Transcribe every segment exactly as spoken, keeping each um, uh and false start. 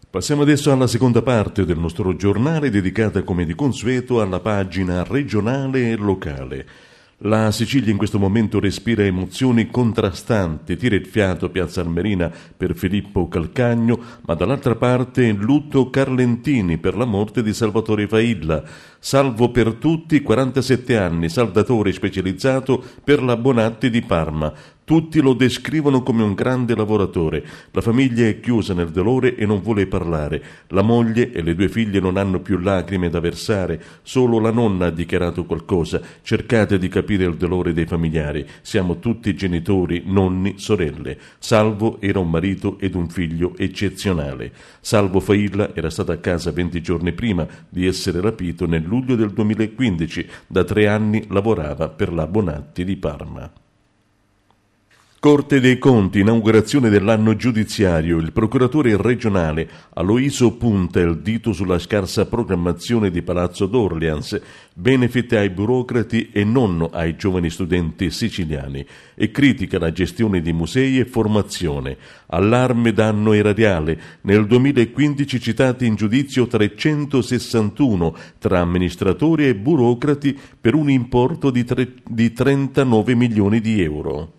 Passiamo adesso alla seconda parte del nostro giornale dedicata come di consueto alla pagina regionale e locale. La Sicilia in questo momento respira emozioni contrastanti, tira il fiato a Piazza Armerina per Filippo Calcagno, ma dall'altra parte lutto Carlentini per la morte di Salvatore Failla. Salvo per tutti, quarantasette anni, saldatore specializzato per la Bonatti di Parma. Tutti lo descrivono come un grande lavoratore. La famiglia è chiusa nel dolore e non vuole parlare. La moglie e le due figlie non hanno più lacrime da versare. Solo la nonna ha dichiarato qualcosa. Cercate di capire il dolore dei familiari. Siamo tutti genitori, nonni, sorelle. Salvo era un marito ed un figlio eccezionale. Salvo Failla era stato a casa venti giorni prima di essere rapito nel luglio del duemilaquindici. Da tre anni lavorava per la Bonatti di Parma. Corte dei Conti, inaugurazione dell'anno giudiziario. Il procuratore regionale Aloisio punta il dito sulla scarsa programmazione di Palazzo d'Orleans, benefit ai burocrati e non ai giovani studenti siciliani, e critica la gestione di musei e formazione. Allarme danno erariale. Nel duemilaquindici citati in giudizio trecentosessantuno tra amministratori e burocrati per un importo di, tre, di trentanove milioni di euro.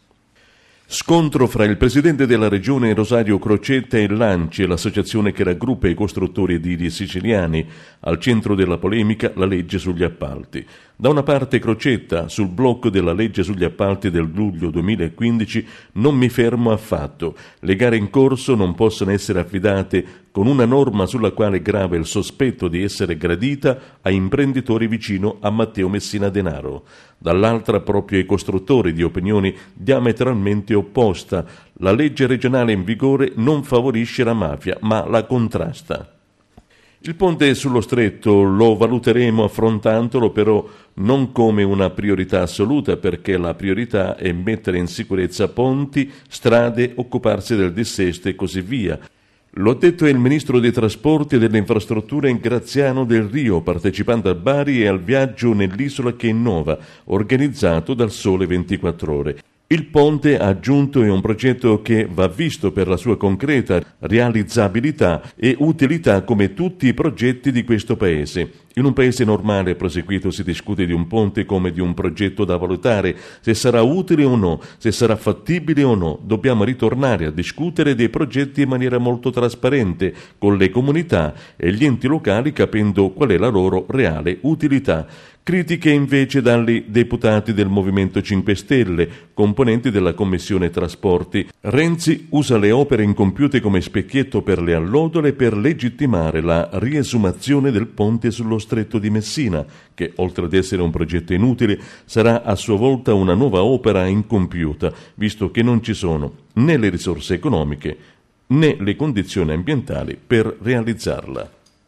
Scontro fra il presidente della regione Rosario Crocetta e l'ANCI, l'associazione che raggruppa i costruttori edili siciliani. Al centro della polemica la legge sugli appalti. Da una parte Crocetta, sul blocco della legge sugli appalti del luglio duemilaquindici, non mi fermo affatto. Le gare in corso non possono essere affidate con una norma sulla quale grava il sospetto di essere gradita a imprenditori vicino a Matteo Messina Denaro. Dall'altra proprio i costruttori di opinioni diametralmente opposta. La legge regionale in vigore non favorisce la mafia, ma la contrasta. Il ponte sullo stretto lo valuteremo affrontandolo, però non come una priorità assoluta, perché la priorità è mettere in sicurezza ponti, strade, occuparsi del dissesto e così via. Lo ha detto il ministro dei trasporti e delle infrastrutture Graziano Del Rio, partecipando a Bari e al viaggio nell'isola che innova, organizzato dal Sole ventiquattro Ore. Il ponte, ha aggiunto, è un progetto che va visto per la sua concreta realizzabilità e utilità come tutti i progetti di questo paese. In un paese normale, proseguito, si discute di un ponte come di un progetto da valutare, se sarà utile o no, se sarà fattibile o no. Dobbiamo ritornare a discutere dei progetti in maniera molto trasparente, con le comunità e gli enti locali, capendo qual è la loro reale utilità. Critiche invece dagli deputati del Movimento cinque Stelle, componenti della Commissione Trasporti. Renzi usa le opere incompiute come specchietto per le allodole per legittimare la riesumazione del ponte sullo Stretto di Messina, che oltre ad essere un progetto inutile sarà a sua volta una nuova opera incompiuta, visto che non ci sono né le risorse economiche né le condizioni ambientali per realizzarla.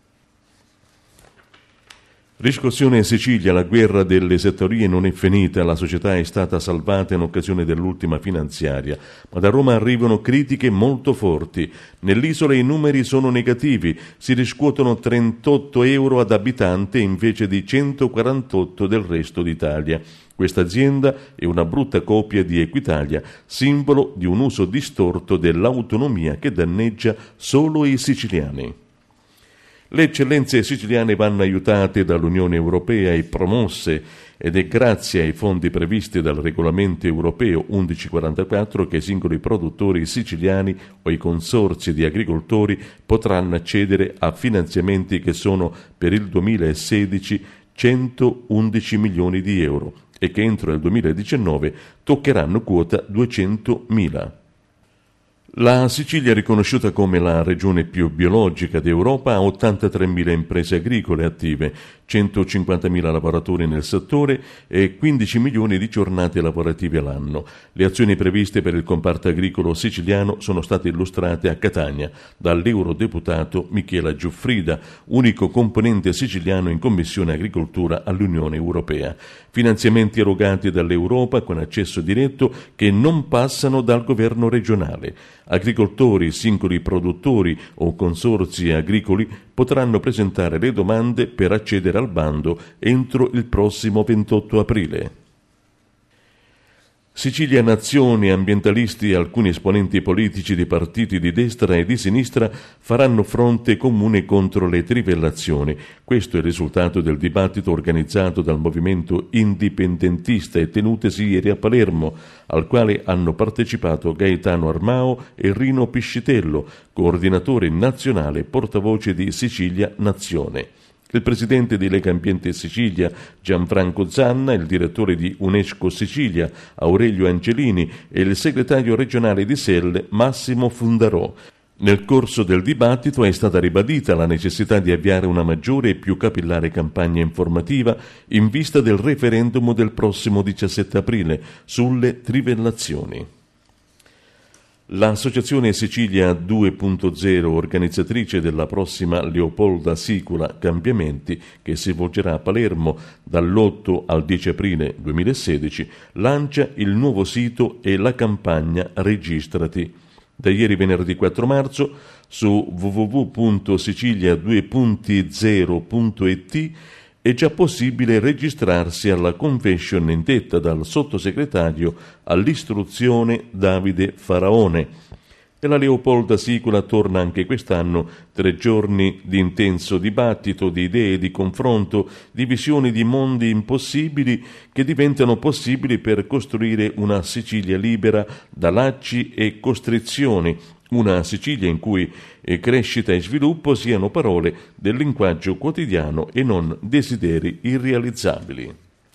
Riscossione Sicilia, la guerra delle settorie non è finita, la società è stata salvata in occasione dell'ultima finanziaria, ma da Roma arrivano critiche molto forti. Nell'isola i numeri sono negativi, si riscuotono trentotto euro ad abitante invece di centoquarantotto del resto d'Italia. Questa azienda è una brutta copia di Equitalia, simbolo di un uso distorto dell'autonomia che danneggia solo i siciliani. Le eccellenze siciliane vanno aiutate dall'Unione Europea e promosse, ed è grazie ai fondi previsti dal regolamento europeo millecentoquarantaquattro che i singoli produttori siciliani o i consorzi di agricoltori potranno accedere a finanziamenti che sono per il duemilasedici centoundici milioni di euro e che entro il duemiladiciannove toccheranno quota duecentomila. La Sicilia, riconosciuta come la regione più biologica d'Europa, ha ottantatremila imprese agricole attive, centocinquantamila lavoratori nel settore e quindici milioni di giornate lavorative all'anno. Le azioni previste per il comparto agricolo siciliano sono state illustrate a Catania dall'eurodeputato Michela Giuffrida, unico componente siciliano in Commissione Agricoltura all'Unione Europea. Finanziamenti erogati dall'Europa con accesso diretto che non passano dal governo regionale. Agricoltori, singoli produttori o consorzi agricoli potranno presentare le domande per accedere al bando entro il prossimo ventotto aprile. Sicilia Nazione, ambientalisti e alcuni esponenti politici di partiti di destra e di sinistra faranno fronte comune contro le trivellazioni. Questo è il risultato del dibattito organizzato dal movimento indipendentista e tenutesi ieri a Palermo, al quale hanno partecipato Gaetano Armao e Rino Piscitello, coordinatore nazionale portavoce di Sicilia Nazione. Il presidente di Lega Ambiente Sicilia, Gianfranco Zanna, il direttore di UNESCO Sicilia, Aurelio Angelini, e il segretario regionale di S E L, Massimo Fundarò. Nel corso del dibattito è stata ribadita la necessità di avviare una maggiore e più capillare campagna informativa in vista del referendum del prossimo diciassette aprile sulle trivellazioni. L'Associazione Sicilia due punto zero, organizzatrice della prossima Leopolda Sicula Cambiamenti, che si svolgerà a Palermo dall'otto al dieci aprile duemilasedici, lancia il nuovo sito e la campagna Registrati. Da ieri venerdì quattro marzo su w w w punto sicilia due punto zero punto i t è già possibile registrarsi alla convention indetta dal sottosegretario all'istruzione Davide Faraone. E la Leopolda Sicula torna anche quest'anno, tre giorni di intenso dibattito, di idee, di confronto, di visioni di mondi impossibili che diventano possibili per costruire una Sicilia libera da lacci e costrizioni, una Sicilia in cui crescita e sviluppo siano parole del linguaggio quotidiano e non desideri irrealizzabili.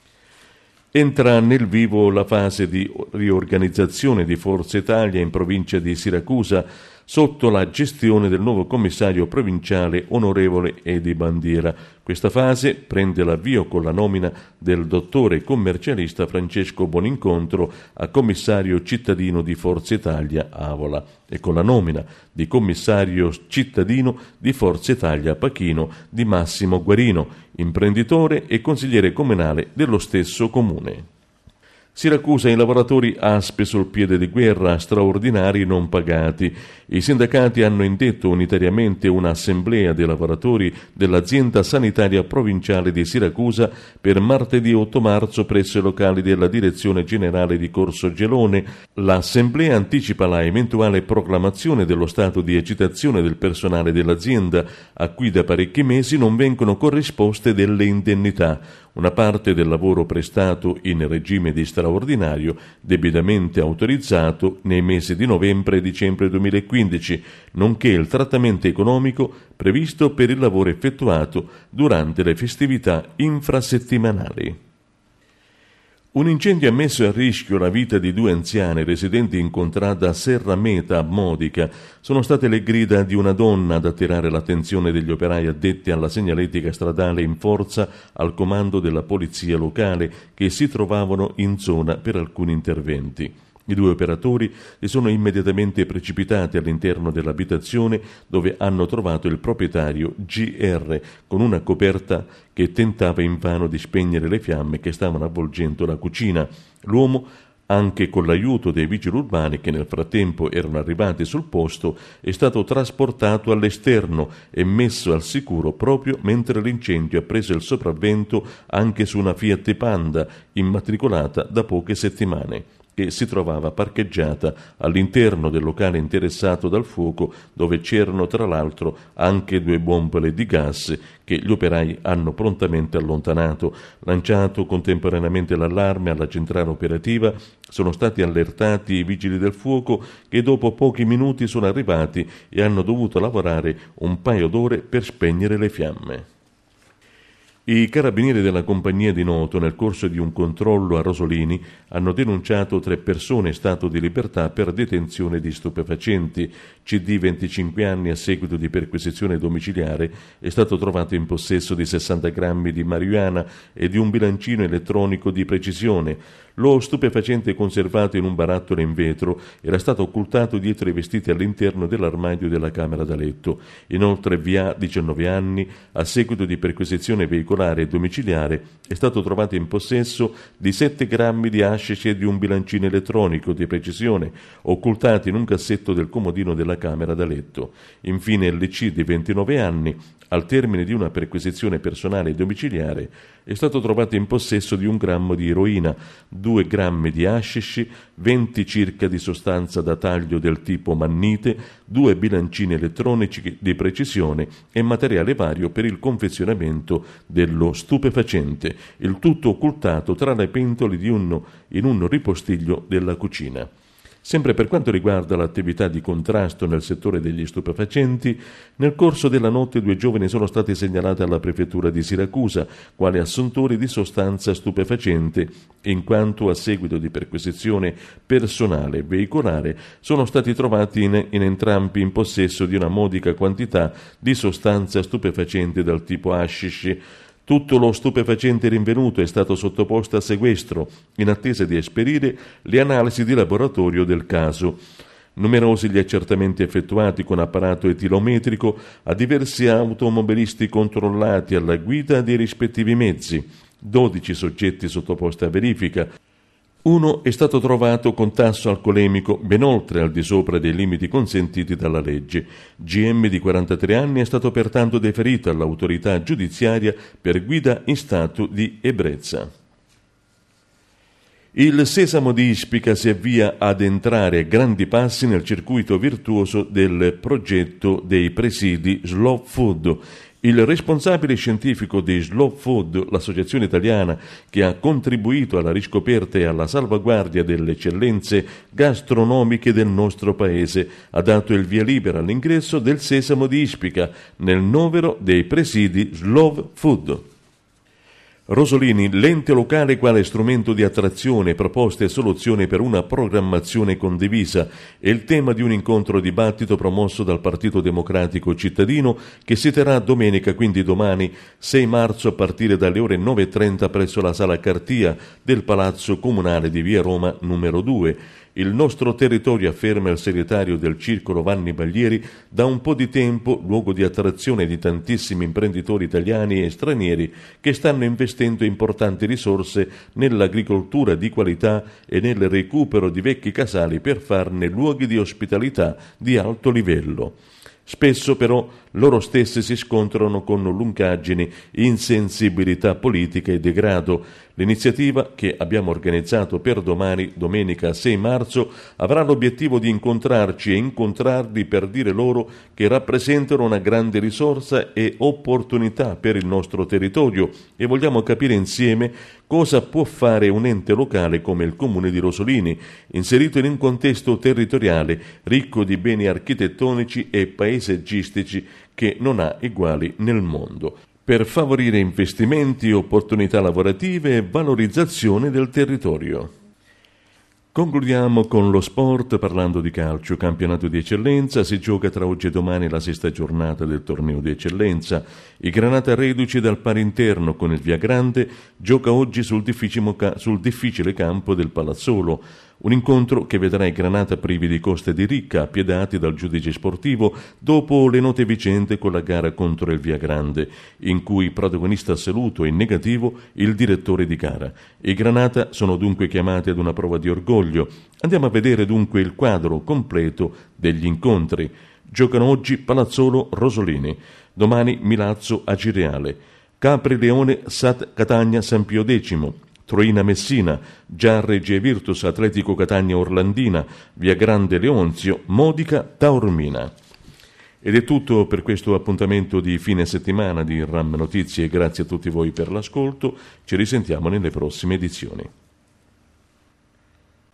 Entra nel vivo la fase di riorganizzazione di Forza Italia in provincia di Siracusa sotto la gestione del nuovo commissario provinciale onorevole Edi Bandiera. Questa fase prende l'avvio con la nomina del dottore commercialista Francesco Buonincontro a commissario cittadino di Forza Italia Avola e con la nomina di commissario cittadino di Forza Italia Pachino di Massimo Guarino, imprenditore e consigliere comunale dello stesso comune. Siracusa, i lavoratori A S P E sul piede di guerra, straordinari non pagati. I sindacati hanno indetto unitariamente un'assemblea dei lavoratori dell'azienda sanitaria provinciale di Siracusa per martedì otto marzo presso i locali della direzione generale di Corso Gelone. L'assemblea anticipa la eventuale proclamazione dello stato di agitazione del personale dell'azienda, a cui da parecchi mesi non vengono corrisposte delle indennità. Una parte del lavoro prestato in regime di straordinario debitamente autorizzato nei mesi di novembre e dicembre duemilaquindici, nonché il trattamento economico previsto per il lavoro effettuato durante le festività infrasettimanali. Un incendio ha messo a rischio la vita di due anziane residenti in contrada Serra Meta a Modica. Sono state le grida di una donna ad attirare l'attenzione degli operai addetti alla segnaletica stradale in forza al comando della polizia locale che si trovavano in zona per alcuni interventi. I due operatori si sono immediatamente precipitati all'interno dell'abitazione dove hanno trovato il proprietario G R con una coperta che tentava invano di spegnere le fiamme che stavano avvolgendo la cucina. L'uomo, anche con l'aiuto dei vigili urbani che nel frattempo erano arrivati sul posto, è stato trasportato all'esterno e messo al sicuro proprio mentre l'incendio ha preso il sopravvento anche su una Fiat Panda immatricolata da poche settimane, che si trovava parcheggiata all'interno del locale interessato dal fuoco, dove c'erano tra l'altro anche due bombole di gas che gli operai hanno prontamente allontanato. Lanciato contemporaneamente l'allarme alla centrale operativa, sono stati allertati i vigili del fuoco che dopo pochi minuti sono arrivati e hanno dovuto lavorare un paio d'ore per spegnere le fiamme. I carabinieri della compagnia di Noto, nel corso di un controllo a Rosolini, hanno denunciato tre persone in stato di libertà per detenzione di stupefacenti. C D, venticinque anni, a seguito di perquisizione domiciliare, è stato trovato in possesso di sessanta grammi di marijuana e di un bilancino elettronico di precisione. Lo stupefacente conservato in un barattolo in vetro era stato occultato dietro i vestiti all'interno dell'armadio della camera da letto. Inoltre V A, diciannove anni, a seguito di perquisizione veicolare e domiciliare, è stato trovato in possesso di sette grammi di hashish e di un bilancino elettronico di precisione, occultati in un cassetto del comodino della camera da letto. Infine L C di ventinove anni, al termine di una perquisizione personale domiciliare, è stato trovato in possesso di un grammo di eroina, due grammi di hashish, venti circa di sostanza da taglio del tipo mannite, due bilancini elettronici di precisione e materiale vario per il confezionamento dello stupefacente, il tutto occultato tra le pentole di un, in un ripostiglio della cucina. Sempre per quanto riguarda l'attività di contrasto nel settore degli stupefacenti, nel corso della notte due giovani sono stati segnalati alla prefettura di Siracusa quali assuntori di sostanza stupefacente, in quanto a seguito di perquisizione personale e veicolare sono stati trovati in, in entrambi in possesso di una modica quantità di sostanza stupefacente dal tipo hashish. Tutto lo stupefacente rinvenuto è stato sottoposto a sequestro, in attesa di esperire le analisi di laboratorio del caso. Numerosi gli accertamenti effettuati con apparato etilometrico a diversi automobilisti controllati alla guida dei rispettivi mezzi, dodici soggetti sottoposti a verifica. Uno è stato trovato con tasso alcolemico ben oltre al di sopra dei limiti consentiti dalla legge. G M di quarantatré anni è stato pertanto deferito all'autorità giudiziaria per guida in stato di ebbrezza. Il Sesamo di Ispica si avvia ad entrare a grandi passi nel circuito virtuoso del progetto dei presidi Slow Food. Il responsabile scientifico di Slow Food, l'associazione italiana che ha contribuito alla riscoperta e alla salvaguardia delle eccellenze gastronomiche del nostro paese, ha dato il via libera all'ingresso del Sesamo di Ispica nel novero dei presidi Slow Food. Rosolini, l'ente locale quale strumento di attrazione, proposte e soluzioni per una programmazione condivisa, è il tema di un incontro dibattito promosso dal Partito Democratico Cittadino che si terrà domenica, quindi domani, sei marzo, a partire dalle ore nove e trenta presso la Sala Cartia del Palazzo Comunale di Via Roma numero due. Il nostro territorio, afferma il segretario del Circolo Vanni Baglieri, da un po' di tempo luogo di attrazione di tantissimi imprenditori italiani e stranieri che stanno investendo importanti risorse nell'agricoltura di qualità e nel recupero di vecchi casali per farne luoghi di ospitalità di alto livello. Spesso però loro stessi si scontrano con lungaggini, insensibilità politica e degrado. L'iniziativa, che abbiamo organizzato per domani, domenica sei marzo, avrà l'obiettivo di incontrarci e incontrarli per dire loro che rappresentano una grande risorsa e opportunità per il nostro territorio e vogliamo capire insieme cosa può fare un ente locale come il Comune di Rosolini, inserito in un contesto territoriale ricco di beni architettonici e paesaggistici che non ha eguali nel mondo, per favorire investimenti, opportunità lavorative e valorizzazione del territorio. Concludiamo con lo sport parlando di calcio. Campionato di eccellenza, si gioca tra oggi e domani la sesta giornata del torneo di eccellenza. I Granata, reduci dal pari interno con il Viagrande, gioca oggi sul difficile, sul difficile campo del Palazzolo. Un incontro che vedrà i Granata privi di Costa di Ricca, appiedati dal giudice sportivo dopo le note vicende con la gara contro il Viagrande, in cui protagonista assoluto e negativo il direttore di gara. I Granata sono dunque chiamati ad una prova di orgoglio. Andiamo a vedere dunque il quadro completo degli incontri. Giocano oggi Palazzolo Rosolini, domani Milazzo Acireale, Capri Leone Sat Catania San Pio X, Troina Messina, Giarregi e Virtus Atletico Catania Orlandina, Viagrande Leonzio, Modica Taormina. Ed è tutto per questo appuntamento di fine settimana di RAM Notizie. Grazie a tutti voi per l'ascolto, ci risentiamo nelle prossime edizioni.